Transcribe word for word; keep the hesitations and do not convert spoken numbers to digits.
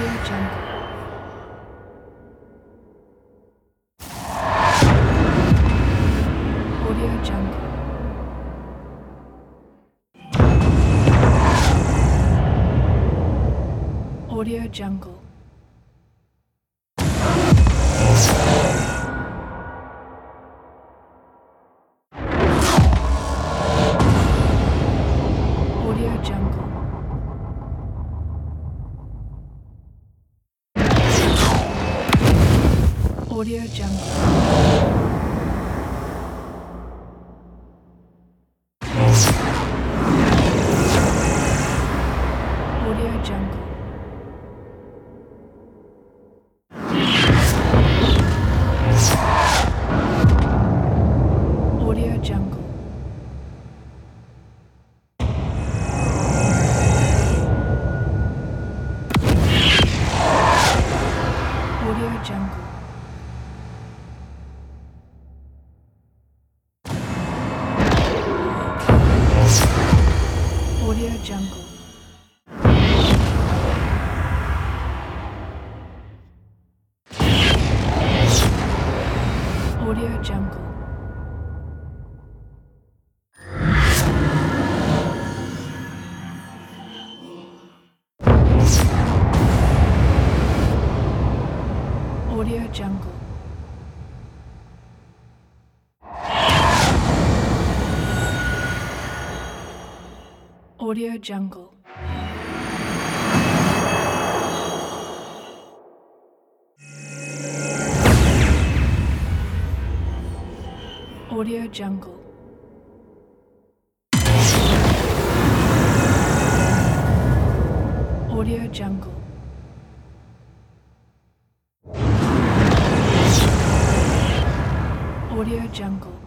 Jungle. Audio Jungle. Audio Jungle. Audio Jungle. Audio Jungle. Audio Jungle. Audio Jungle. Audio Jungle. Audio Jungle. Audio Jungle. Audio Jungle. Audio Jungle. Audio Jungle. Audio Jungle. Audio Jungle.